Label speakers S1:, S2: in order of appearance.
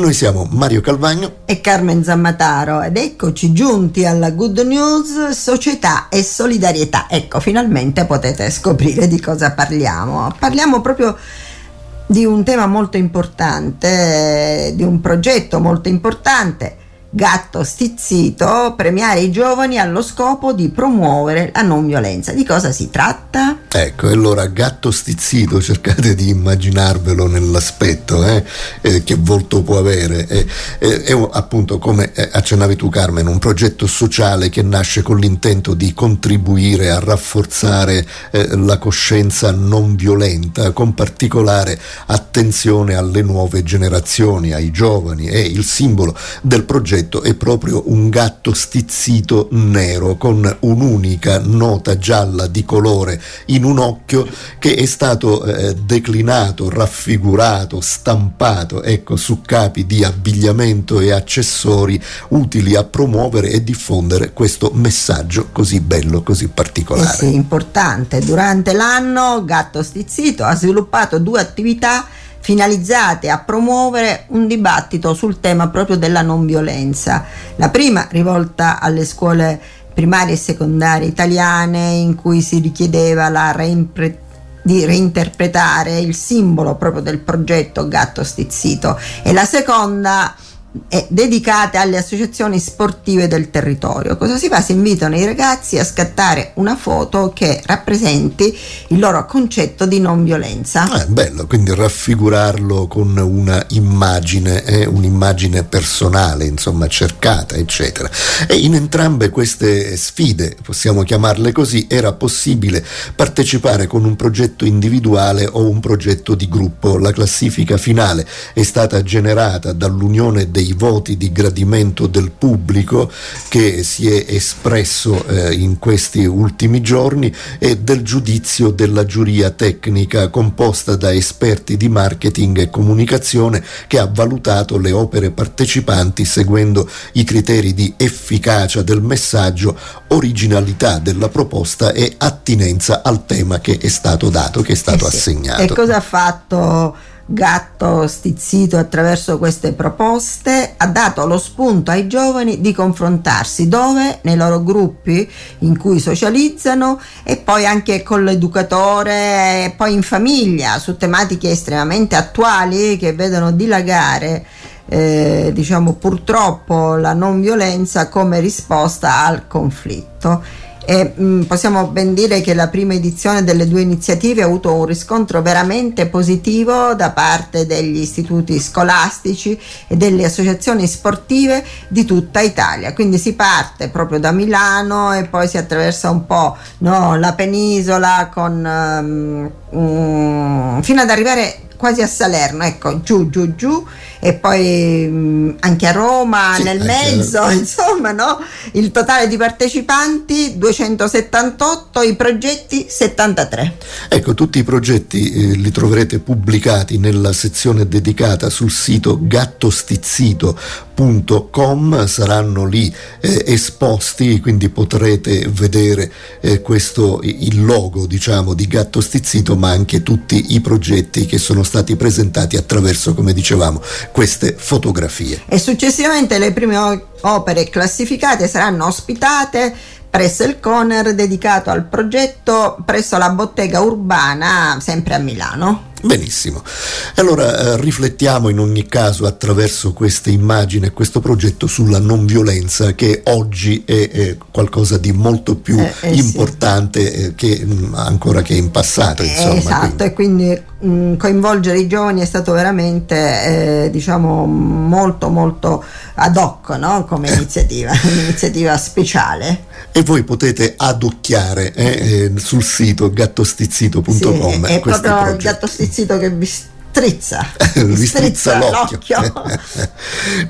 S1: noi siamo Mario Calvagno
S2: e Carmen Zammataro ed eccoci giunti alla Good News Società e Solidarietà. Ecco, finalmente potete scoprire di cosa parliamo. Parliamo proprio di un tema molto importante, di un progetto molto importante, Gatto Stizzito, premiare i giovani allo scopo di promuovere la non violenza. Di cosa si tratta?
S1: Ecco, allora Gatto Stizzito, cercate di immaginarvelo nell'aspetto, che volto può avere. È appunto, come accennavi tu Carmen, un progetto sociale che nasce con l'intento di contribuire a rafforzare la coscienza non violenta, con particolare attenzione alle nuove generazioni, ai giovani, e il simbolo del progetto è proprio un gatto stizzito nero con un'unica nota gialla di colore in un occhio, che è stato declinato, raffigurato, stampato, ecco, su capi di abbigliamento e accessori utili a promuovere e diffondere questo messaggio così bello, così particolare.
S2: Sì, importante. Durante l'anno Gatto Stizzito ha sviluppato 2 attività finalizzate a promuovere un dibattito sul tema proprio della non violenza. La prima rivolta alle scuole primarie e secondarie italiane, in cui si richiedeva di reinterpretare il simbolo proprio del progetto Gatto Stizzito, e la seconda è dedicata alle associazioni sportive del territorio. Cosa si fa? Si invitano i ragazzi a scattare una foto che rappresenti il loro concetto di non violenza.
S1: Bello, quindi raffigurarlo con una immagine, un'immagine personale, insomma, cercata, eccetera. E in entrambe queste sfide, possiamo chiamarle così, era possibile partecipare con un progetto individuale o un progetto di gruppo. La classifica finale è stata generata dall'unione dei voti di gradimento del pubblico, che si è espresso in questi ultimi giorni, e del giudizio della giuria tecnica composta da esperti di marketing e comunicazione, che ha valutato le opere partecipanti seguendo i criteri di efficacia del messaggio, originalità della proposta e attinenza al tema che è stato dato, che è stato assegnato.
S2: E cosa ha fatto Gatto Stizzito attraverso queste proposte? Ha dato lo spunto ai giovani di confrontarsi dove? Nei loro gruppi in cui socializzano, e poi anche con l'educatore, e poi in famiglia, su tematiche estremamente attuali che vedono dilagare purtroppo la non violenza come risposta al conflitto. E possiamo ben dire che la prima edizione delle 2 iniziative ha avuto un riscontro veramente positivo da parte degli istituti scolastici e delle associazioni sportive di tutta Italia. Quindi si parte proprio da Milano e poi si attraversa un po', la penisola, fino ad arrivare quasi a Salerno, ecco, giù, e poi anche a Roma, nel mezzo, insomma, il totale di partecipanti 278, i progetti 73.
S1: Ecco, tutti i progetti li troverete pubblicati nella sezione dedicata sul sito gattostizzito.com, saranno lì esposti, quindi potrete vedere il logo, diciamo, di Gatto Stizzito, ma anche tutti i progetti che sono stati presentati attraverso, come dicevamo, queste fotografie.
S2: E successivamente le prime opere classificate saranno ospitate presso il Coner, dedicato al progetto presso la bottega urbana, sempre a Milano.
S1: Benissimo, allora riflettiamo in ogni caso attraverso queste immagini e questo progetto sulla non violenza, che oggi è qualcosa di molto più importante che ancora che in passato, insomma.
S2: Esatto, quindi. E quindi coinvolgere i giovani è stato veramente molto molto ad hoc, come iniziativa, un'iniziativa speciale.
S1: E voi potete adocchiare sul sito gattostizzito.com.
S2: È proprio il Gatto Stizzito che vi strizza l'occhio.